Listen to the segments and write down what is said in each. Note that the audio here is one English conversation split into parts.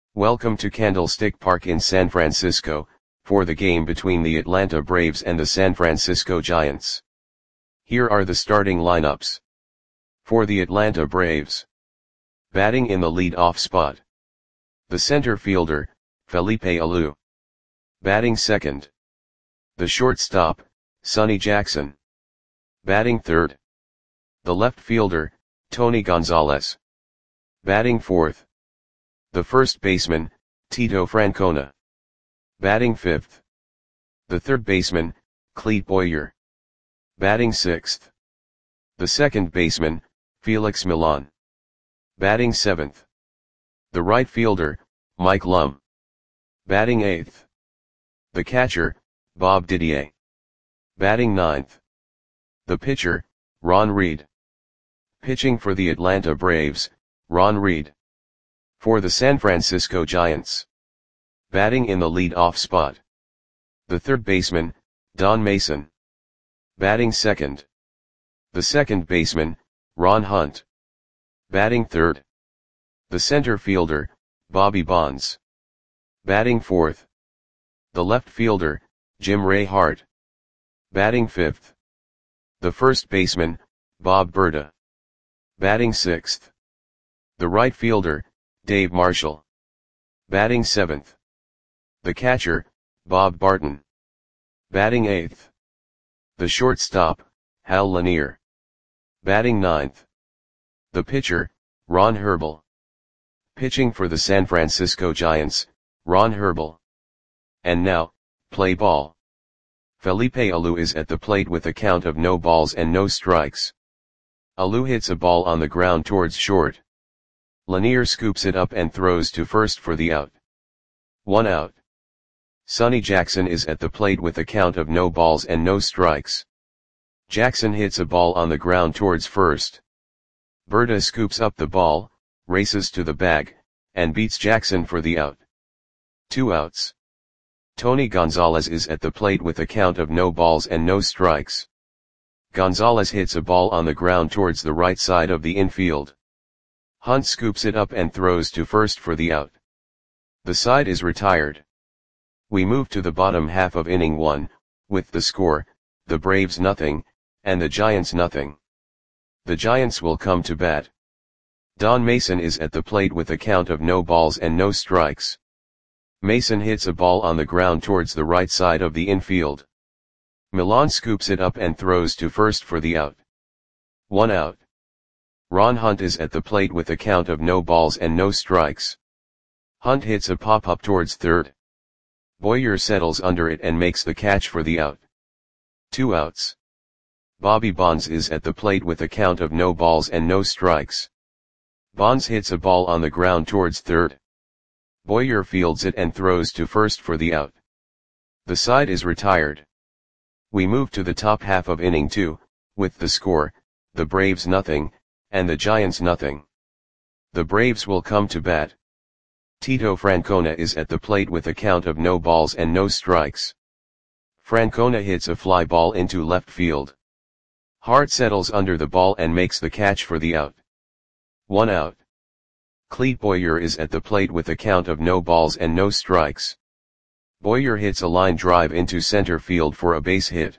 Welcome to Candlestick Park in San Francisco, for the game between the Atlanta Braves and the San Francisco Giants. Here are the starting lineups. For the Atlanta Braves. Batting in the lead-off spot. The center fielder, Felipe Alou. Batting second. The shortstop, Sonny Jackson. Batting third. The left fielder, Tony Gonzalez. Batting fourth. The first baseman, Tito Francona. Batting fifth. The third baseman, Clete Boyer. Batting sixth. The second baseman, Felix Millan. Batting seventh. The right fielder, Mike Lum. Batting eighth. The catcher, Bob Didier. Batting ninth. The pitcher, Ron Reed. Pitching for the Atlanta Braves, Ron Reed. For the San Francisco Giants. Batting in the lead-off spot. The third baseman, Don Mason. Batting second. The second baseman, Ron Hunt. Batting third. The center fielder, Bobby Bonds. Batting fourth. The left fielder, Jim Ray Hart. Batting fifth. The first baseman, Bob Berta. Batting sixth. The right fielder, Dave Marshall. Batting seventh. The catcher, Bob Barton. Batting eighth. The shortstop, Hal Lanier. Batting ninth. The pitcher, Ron Herbel. Pitching for the San Francisco Giants, Ron Herbel. And now, play ball. Felipe Alou is at the plate with a count of no balls and no strikes. Alou hits a ball on the ground towards short. Lanier scoops it up and throws to first for the out. 1 out. Sonny Jackson is at the plate with a count of no balls and no strikes. Jackson hits a ball on the ground towards first. Berta scoops up the ball, races to the bag, and beats Jackson for the out. 2 outs. Tony Gonzalez is at the plate with a count of no balls and no strikes. Gonzalez hits a ball on the ground towards the right side of the infield. Hunt scoops it up and throws to first for the out. The side is retired. We move to the bottom half of inning 1, with the score, the Braves nothing, and the Giants nothing. The Giants will come to bat. Don Mason is at the plate with a count of no balls and no strikes. Mason hits a ball on the ground towards the right side of the infield. Millan scoops it up and throws to first for the out. 1 out. Ron Hunt is at the plate with a count of no balls and no strikes. Hunt hits a pop-up towards third. Boyer settles under it and makes the catch for the out. 2 outs. Bobby Bonds is at the plate with a count of no balls and no strikes. Bonds hits a ball on the ground towards third. Boyer fields it and throws to first for the out. The side is retired. We move to the top half of inning 2, with the score, the Braves nothing, and the Giants nothing. The Braves will come to bat. Tito Francona is at the plate with a count of no balls and no strikes. Francona hits a fly ball into left field. Hart settles under the ball and makes the catch for the out. 1 out. Clete Boyer is at the plate with a count of no balls and no strikes. Boyer hits a line drive into center field for a base hit.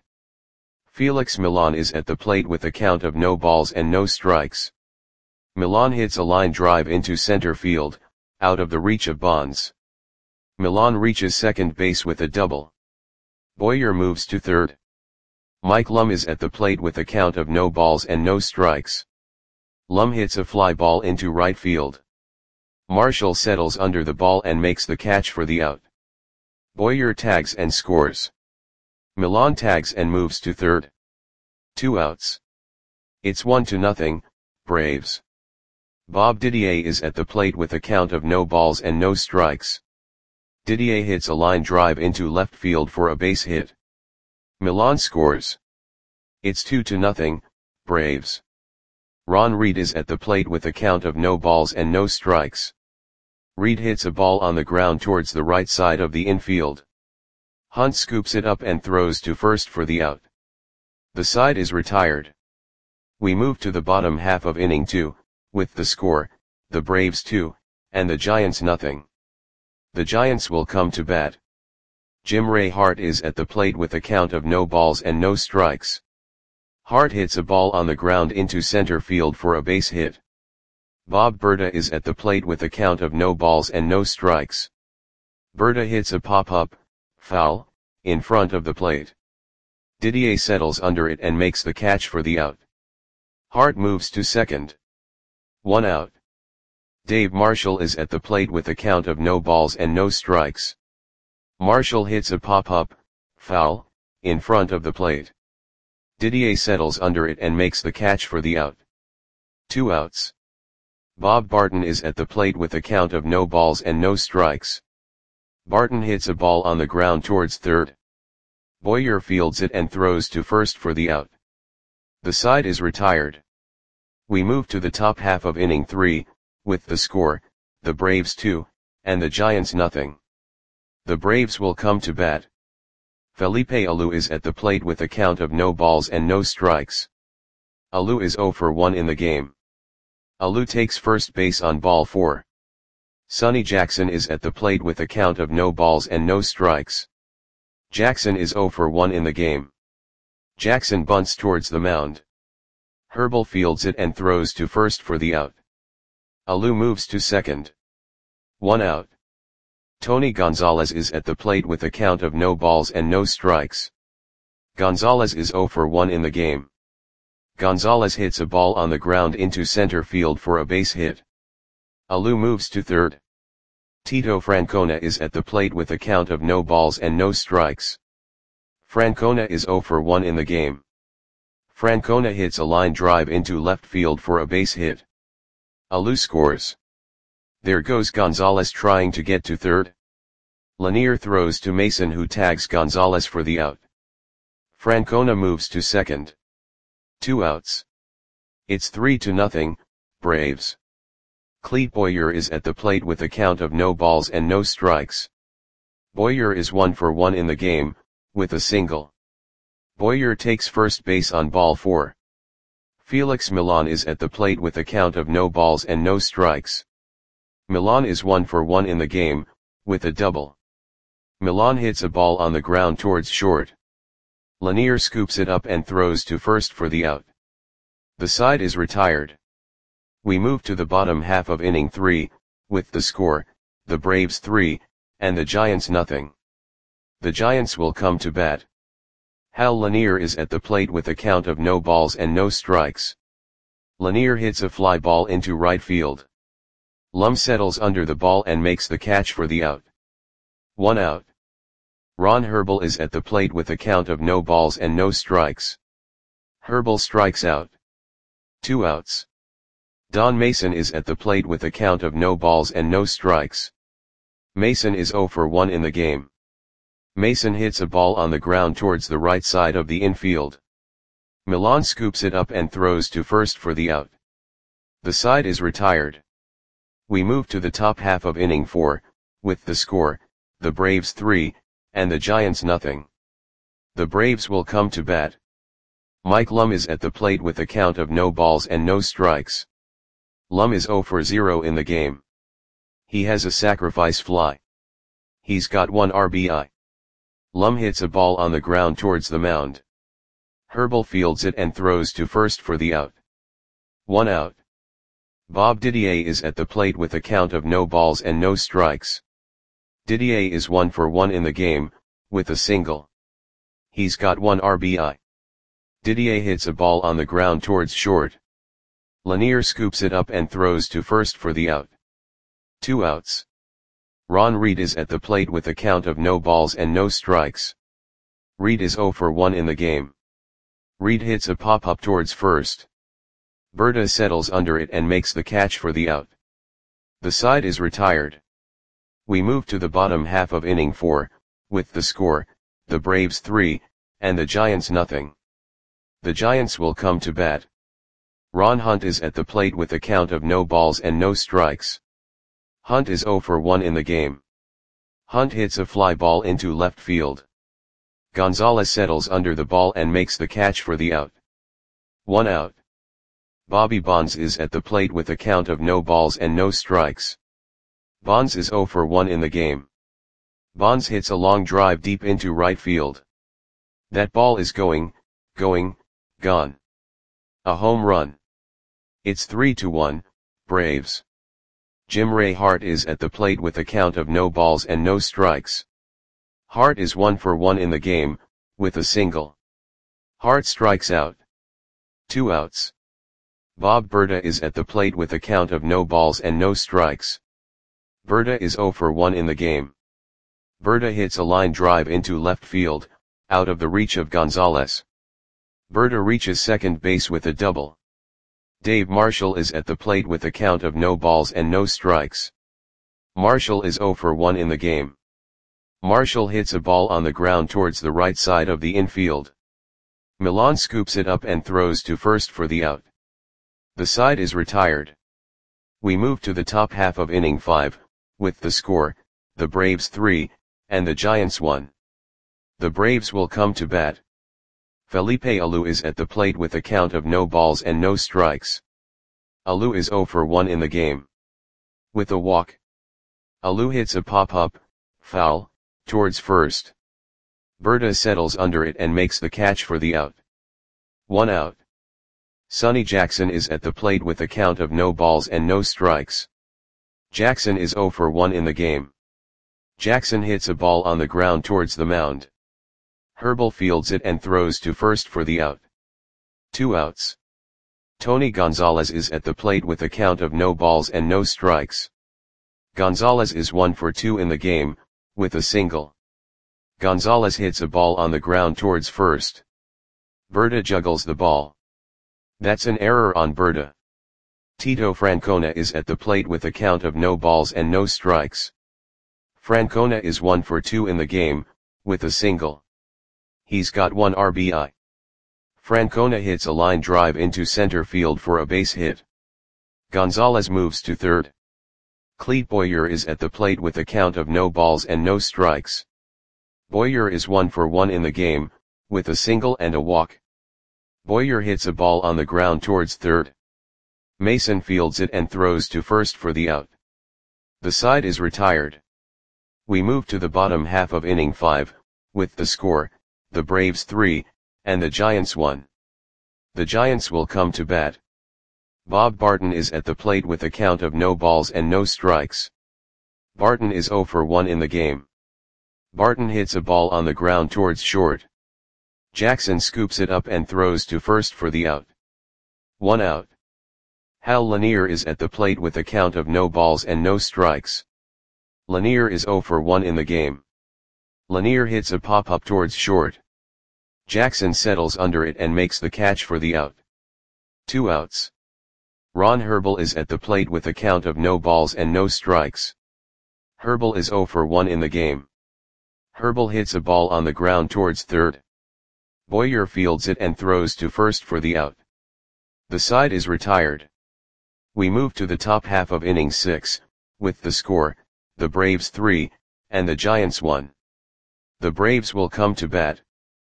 Felix Millan is at the plate with a count of no balls and no strikes. Millan hits a line drive into center field, out of the reach of Bonds. Millan reaches second base with a double. Boyer moves to third. Mike Lum is at the plate with a count of no balls and no strikes. Lum hits a fly ball into right field. Marshall settles under the ball and makes the catch for the out. Boyer tags and scores. Millan tags and moves to third. 2 outs. It's 1-0, Braves. Bob Didier is at the plate with a count of no balls and no strikes. Didier hits a line drive into left field for a base hit. Millan scores. It's 2-0, Braves. Ron Reed is at the plate with a count of no balls and no strikes. Reed hits a ball on the ground towards the right side of the infield. Hunt scoops it up and throws to first for the out. The side is retired. We move to the bottom half of inning 2, with the score, the Braves 2, and the Giants nothing. The Giants will come to bat. Jim Ray Hart is at the plate with a count of no balls and no strikes. Hart hits a ball on the ground into center field for a base hit. Bob Berta is at the plate with a count of no balls and no strikes. Berta hits a pop-up, foul, in front of the plate. Didier settles under it and makes the catch for the out. Hart moves to second. 1 out. Dave Marshall is at the plate with a count of no balls and no strikes. Marshall hits a pop-up, foul, in front of the plate. Didier settles under it and makes the catch for the out. 2 outs. Bob Barton is at the plate with a count of no balls and no strikes. Barton hits a ball on the ground towards third. Boyer fields it and throws to first for the out. The side is retired. We move to the top half of inning 3, with the score, the Braves 2, and the Giants nothing. The Braves will come to bat. Felipe Alou is at the plate with a count of no balls and no strikes. Alou is 0 for 1 in the game. Alou takes first base on ball 4. Sonny Jackson is at the plate with a count of no balls and no strikes. Jackson is 0 for 1 in the game. Jackson bunts towards the mound. Herbal fields it and throws to first for the out. Alou moves to second. 1 out. Tony Gonzalez is at the plate with a count of no balls and no strikes. Gonzalez is 0 for 1 in the game. Gonzalez hits a ball on the ground into center field for a base hit. Alou moves to third. Tito Francona is at the plate with a count of no balls and no strikes. Francona is 0 for 1 in the game. Francona hits a line drive into left field for a base hit. Alou scores. There goes Gonzalez trying to get to third. Lanier throws to Mason who tags Gonzalez for the out. Francona moves to second. 2 outs. It's 3-0, Braves. Clete Boyer is at the plate with a count of no balls and no strikes. Boyer is 1 for 1 in the game, with a single. Boyer takes first base on ball 4. Felix Milan is at the plate with a count of no balls and no strikes. Milan is 1 for 1 in the game, with a double. Milan hits a ball on the ground towards short. Lanier scoops it up and throws to first for the out. The side is retired. We move to the bottom half of inning 3, with the score, the Braves 3, and the Giants nothing. The Giants will come to bat. Hal Lanier is at the plate with a count of no balls and no strikes. Lanier hits a fly ball into right field. Lum settles under the ball and makes the catch for the out. 1 out. Ron Herbal is at the plate with a count of no balls and no strikes. Herbal strikes out. 2 outs. Don Mason is at the plate with a count of no balls and no strikes. Mason is 0 for 1 in the game. Mason hits a ball on the ground towards the right side of the infield. Milan scoops it up and throws to first for the out. The side is retired. We move to the top half of inning 4, with the score, the Braves 3, and the Giants nothing. The Braves will come to bat. Mike Lum is at the plate with a count of no balls and no strikes. Lum is 0 for 0 in the game. He has a sacrifice fly. He's got 1 RBI. Lum hits a ball on the ground towards the mound. Herbal fields it and throws to first for the out. 1 out. Bob Didier is at the plate with a count of no balls and no strikes. Didier is 1 for 1 in the game, with a single. He's got 1 RBI. Didier hits a ball on the ground towards short. Lanier scoops it up and throws to first for the out. 2 outs. Ron Reed is at the plate with a count of no balls and no strikes. Reed is 0 for 1 in the game. Reed hits a pop-up towards first. Berta settles under it and makes the catch for the out. The side is retired. We move to the bottom half of inning 4, with the score, the Braves 3, and the Giants nothing. The Giants will come to bat. Ron Hunt is at the plate with a count of no balls and no strikes. Hunt is 0 for 1 in the game. Hunt hits a fly ball into left field. Gonzalez settles under the ball and makes the catch for the out. 1 out. Bobby Bonds is at the plate with a count of no balls and no strikes. Bonds is 0 for 1 in the game. Bonds hits a long drive deep into right field. That ball is going, gone. A home run. It's 3-1, Braves. Jim Ray Hart is at the plate with a count of no balls and no strikes. Hart is 1 for 1 in the game, with a single. Hart strikes out. 2 outs. Bob Berta is at the plate with a count of no balls and no strikes. Berta is 0 for 1 in the game. Berta hits a line drive into left field, out of the reach of Gonzalez. Berta reaches second base with a double. Dave Marshall is at the plate with a count of no balls and no strikes. Marshall is 0 for 1 in the game. Marshall hits a ball on the ground towards the right side of the infield. Milan scoops it up and throws to first for the out. The side is retired. We move to the top half of inning 5, with the score, the Braves 3, and the Giants 1. The Braves will come to bat. Felipe Alou is at the plate with a count of no balls and no strikes. Alou is 0 for 1 in the game. With a walk. Alou hits a pop-up, foul, towards first. Berta settles under it and makes the catch for the out. 1 out. Sonny Jackson is at the plate with a count of no balls and no strikes. Jackson is 0 for 1 in the game. Jackson hits a ball on the ground towards the mound. Herbal fields it and throws to first for the out. 2 outs. Tony Gonzalez is at the plate with a count of no balls and no strikes. Gonzalez is 1 for 2 in the game, with a single. Gonzalez hits a ball on the ground towards first. Berta juggles the ball. That's an error on Berta. Tito Francona is at the plate with a count of no balls and no strikes. Francona is 1 for 2 in the game, with a single. He's got 1 RBI. Francona hits a line drive into center field for a base hit. Gonzalez moves to third. Clete Boyer is at the plate with a count of no balls and no strikes. Boyer is 1 for 1 in the game, with a single and a walk. Boyer hits a ball on the ground towards third. Mason fields it and throws to first for the out. The side is retired. We move to the bottom half of inning 5, with the score, the Braves 3, and the Giants 1. The Giants will come to bat. Bob Barton is at the plate with a count of no balls and no strikes. Barton is 0 for 1 in the game. Barton hits a ball on the ground towards short. Jackson scoops it up and throws to first for the out. 1 out. Hal Lanier is at the plate with a count of no balls and no strikes. Lanier is 0 for 1 in the game. Lanier hits a pop-up towards short. Jackson settles under it and makes the catch for the out. 2 outs. Ron Herbal is at the plate with a count of no balls and no strikes. Herbal is 0 for 1 in the game. Herbal hits a ball on the ground towards third. Boyer fields it and throws to first for the out. The side is retired. We move to the top half of inning 6, with the score, the Braves 3, and the Giants 1. The Braves will come to bat.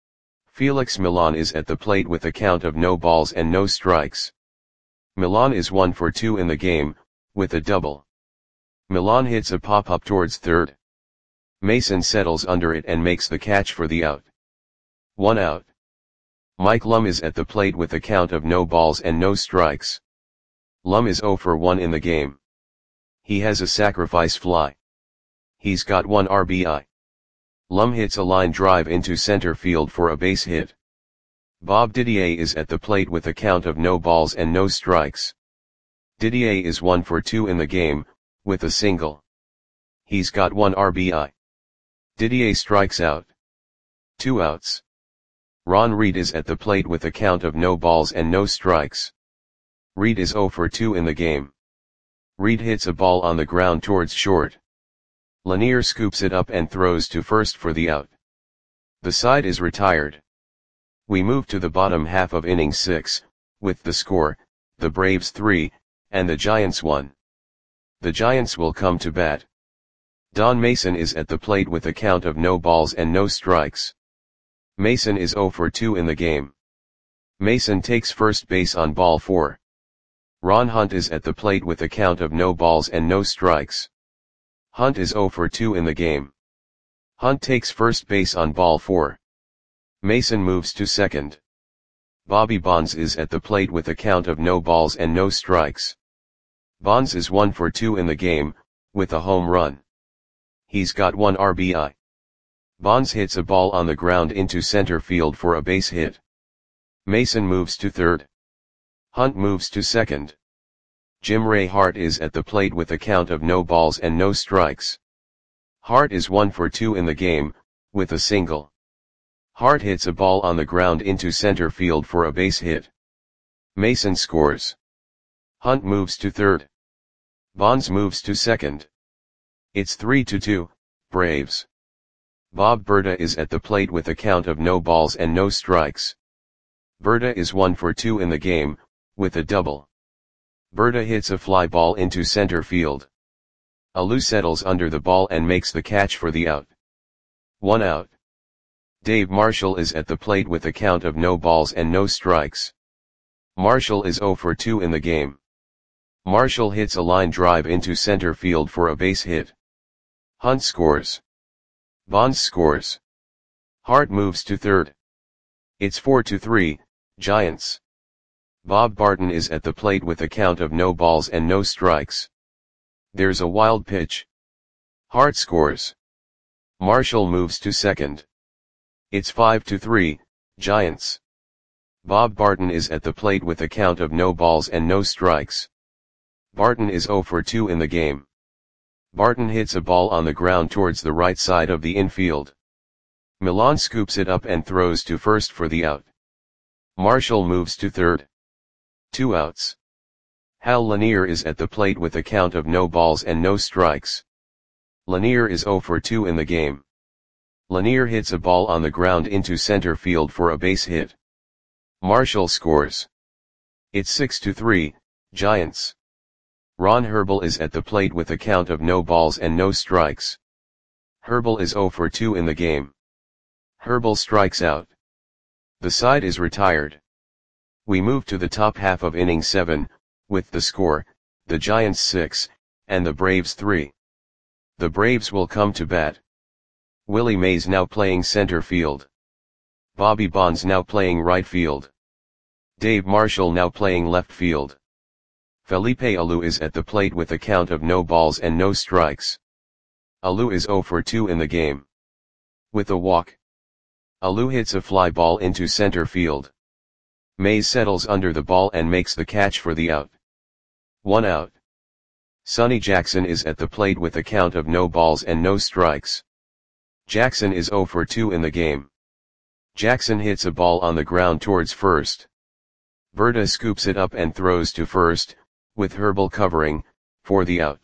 Felix Milan is at the plate with a count of no balls and no strikes. Milan is 1 for 2 in the game, with a double. Milan hits a pop-up towards third. Mason settles under it and makes the catch for the out. 1 out. Mike Lum is at the plate with a count of no balls and no strikes. Lum is 0 for 1 in the game. He has a sacrifice fly. He's got 1 RBI. Lum hits a line drive into center field for a base hit. Bob Didier is at the plate with a count of no balls and no strikes. Didier is 1 for 2 in the game, with a single. He's got 1 RBI. Didier strikes out. 2 outs. Ron Reed is at the plate with a count of no balls and no strikes. Reed is 0 for 2 in the game. Reed hits a ball on the ground towards short. Lanier scoops it up and throws to first for the out. The side is retired. We move to the bottom half of inning 6, with the score, the Braves 3, and the Giants 1. The Giants will come to bat. Don Mason is at the plate with a count of no balls and no strikes. Mason is 0 for 2 in the game. Mason takes first base on ball 4. Ron Hunt is at the plate with a count of no balls and no strikes. Hunt is 0 for 2 in the game. Hunt takes first base on ball 4. Mason moves to second. Bobby Bonds is at the plate with a count of no balls and no strikes. Bonds is 1 for 2 in the game, with a home run. He's got 1 RBI. Bonds hits a ball on the ground into center field for a base hit. Mason moves to third. Hunt moves to second. Jim Ray Hart is at the plate with a count of no balls and no strikes. Hart is 1 for 2 in the game, with a single. Hart hits a ball on the ground into center field for a base hit. Mason scores. Hunt moves to third. Bonds moves to second. It's 3-2, Braves. Bob Berta is at the plate with a count of no balls and no strikes. Berta is 1 for 2 in the game, with a double. Berta hits a fly ball into center field. Alou settles under the ball and makes the catch for the out. 1 out. Dave Marshall is at the plate with a count of no balls and no strikes. Marshall is 0 for 2 in the game. Marshall hits a line drive into center field for a base hit. Hunt scores. Bonds scores. Hart moves to third. It's 4-3, Giants. Bob Barton is at the plate with a count of no balls and no strikes. There's a wild pitch. Hart scores. Marshall moves to second. It's 5-3, Giants. Bob Barton is at the plate with a count of no balls and no strikes. Barton is 0 for 2 in the game. Barton hits a ball on the ground towards the right side of the infield. Milan scoops it up and throws to first for the out. Marshall moves to third. 2 outs. Hal Lanier is at the plate with a count of no balls and no strikes. Lanier is 0 for 2 in the game. Lanier hits a ball on the ground into center field for a base hit. Marshall scores. It's 6-3, Giants. Ron Herbel is at the plate with a count of no balls and no strikes. Herbel is 0 for 2 in the game. Herbel strikes out. The side is retired. We move to the top half of inning 7, with the score, the Giants 6, and the Braves 3. The Braves will come to bat. Willie Mays now playing center field. Bobby Bonds now playing right field. Dave Marshall now playing left field. Felipe Alou is at the plate with a count of no balls and no strikes. Alou is 0 for 2 in the game. With a walk. Alou hits a fly ball into center field. Mays settles under the ball and makes the catch for the out. 1 out. Sonny Jackson is at the plate with a count of no balls and no strikes. Jackson is 0 for 2 in the game. Jackson hits a ball on the ground towards first. Berta scoops it up and throws to first, with Herbel covering, for the out.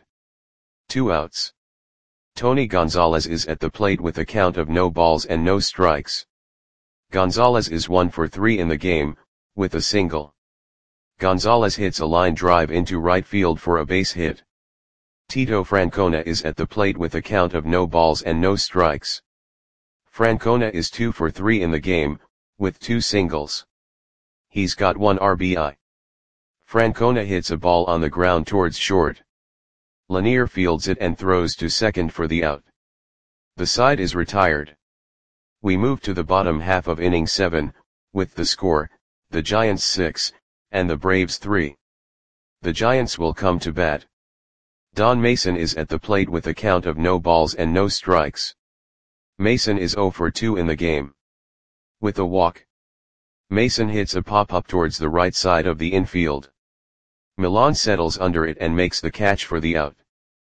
2 outs. Tony Gonzalez is at the plate with a count of no balls and no strikes. Gonzalez is 1 for 3 in the game, with a single. Gonzalez hits a line drive into right field for a base hit. Tito Francona is at the plate with a count of no balls and no strikes. Francona is 2 for 3 in the game, with 2 singles. He's got 1 RBI. Francona hits a ball on the ground towards short. Lanier fields it and throws to second for the out. The side is retired. We move to the bottom half of inning 7, with the score, the Giants 6, and the Braves 3. The Giants will come to bat. Don Mason is at the plate with a count of no balls and no strikes. Mason is 0 for 2 in the game. With a walk. Mason hits a pop-up towards the right side of the infield. Milan settles under it and makes the catch for the out.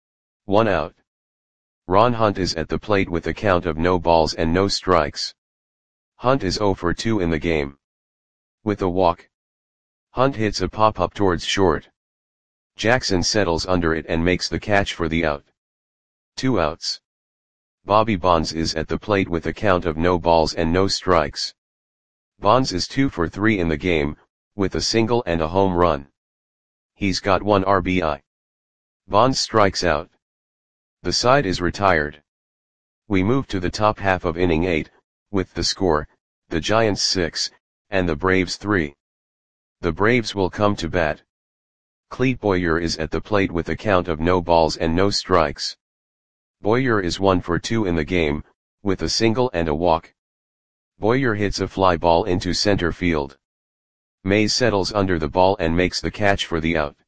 1 out. Ron Hunt is at the plate with a count of no balls and no strikes. Hunt is 0 for 2 in the game. With a walk. Hunt hits a pop-up towards short. Jackson settles under it and makes the catch for the out. 2 outs. Bobby Bonds is at the plate with a count of no balls and no strikes. Bonds is 2 for 3 in the game, with a single and a home run. He's got 1 RBI. Bonds strikes out. The side is retired. We move to the top half of inning 8, with the score, the Giants 6, and the Braves 3. The Braves will come to bat. Clete Boyer is at the plate with a count of no balls and no strikes. Boyer is 1 for 2 in the game, with a single and a walk. Boyer hits a fly ball into center field. Mays settles under the ball and makes the catch for the out.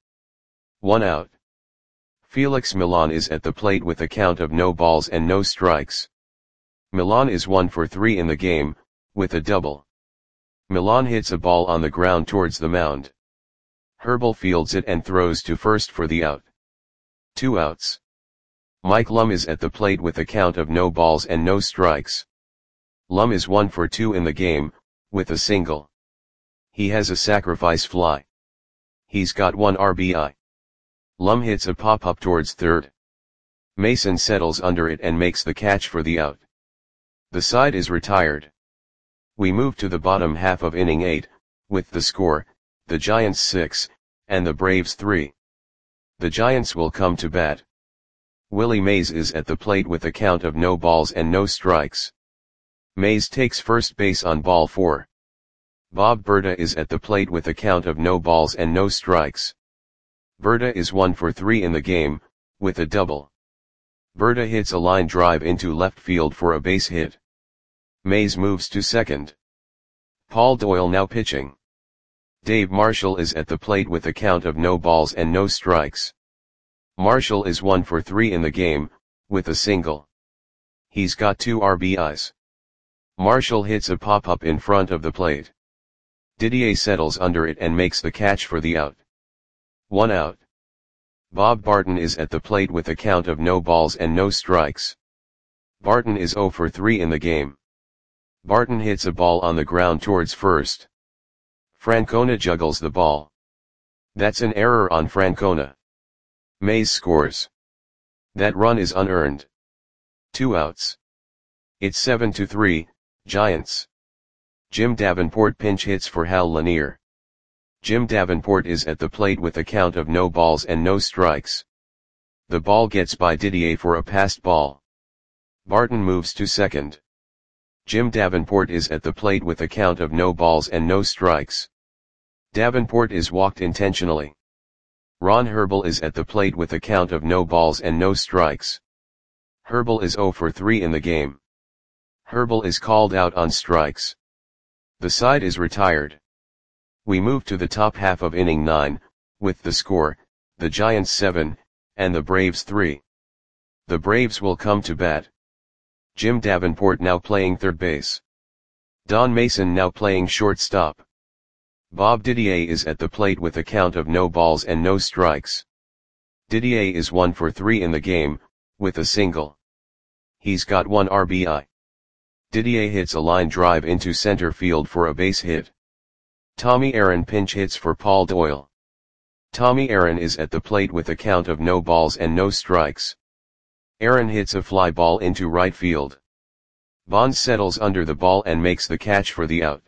1 out. Felix Milan is at the plate with a count of no balls and no strikes. Milan is 1 for 3 in the game, with a double. Milan hits a ball on the ground towards the mound. Herbal fields it and throws to first for the out. 2 outs. Mike Lum is at the plate with a count of no balls and no strikes. Lum is 1 for 2 in the game, with a single. He has a sacrifice fly. He's got 1 RBI. Lum hits a pop-up towards third. Mason settles under it and makes the catch for the out. The side is retired. We move to the bottom half of inning 8, with the score, the Giants 6, and the Braves 3. The Giants will come to bat. Willie Mays is at the plate with a count of no balls and no strikes. Mays takes first base on ball 4. Bob Berta is at the plate with a count of no balls and no strikes. Berta is 1 for 3 in the game, with a double. Berta hits a line drive into left field for a base hit. Mays moves to second. Paul Doyle now pitching. Dave Marshall is at the plate with a count of no balls and no strikes. Marshall is 1 for 3 in the game, with a single. He's got 2 RBIs. Marshall hits a pop-up in front of the plate. Didier settles under it and makes the catch for the out. 1 out. Bob Barton is at the plate with a count of no balls and no strikes. Barton is 0 for 3 in the game. Barton hits a ball on the ground towards first. Francona juggles the ball. That's an error on Francona. Mays scores. That run is unearned. 2 outs. It's 7-3, Giants. Jim Davenport pinch hits for Hal Lanier. Jim Davenport is at the plate with a count of no balls and no strikes. The ball gets by Didier for a passed ball. Barton moves to second. Jim Davenport is at the plate with a count of no balls and no strikes. Davenport is walked intentionally. Ron Herbal is at the plate with a count of no balls and no strikes. Herbal is 0 for 3 in the game. Herbal is called out on strikes. The side is retired. We move to the top half of inning 9, with the score, the Giants 7, and the Braves 3. The Braves will come to bat. Jim Davenport now playing third base. Don Mason now playing shortstop. Bob Didier is at the plate with a count of no balls and no strikes. Didier is 1 for 3 in the game, with a single. He's got 1 RBI. Didier hits a line drive into center field for a base hit. Tommy Aaron pinch hits for Paul Doyle. Tommy Aaron is at the plate with a count of no balls and no strikes. Aaron hits a fly ball into right field. Bonds settles under the ball and makes the catch for the out.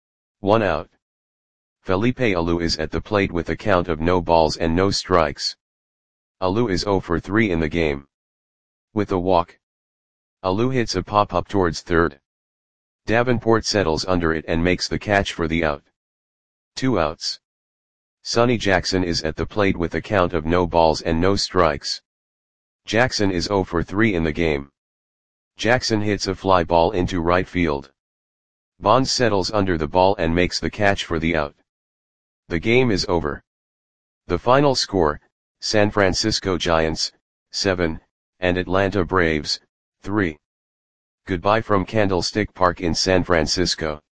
1 out. Felipe Alou is at the plate with a count of no balls and no strikes. Alou is 0 for 3 in the game. With a walk. Alou hits a pop-up towards third. Davenport settles under it and makes the catch for the out. 2 outs. Sonny Jackson is at the plate with a count of no balls and no strikes. Jackson is 0 for 3 in the game. Jackson hits a fly ball into right field. Bonds settles under the ball and makes the catch for the out. The game is over. The final score, San Francisco Giants, 7, and Atlanta Braves, 3. Goodbye from Candlestick Park in San Francisco.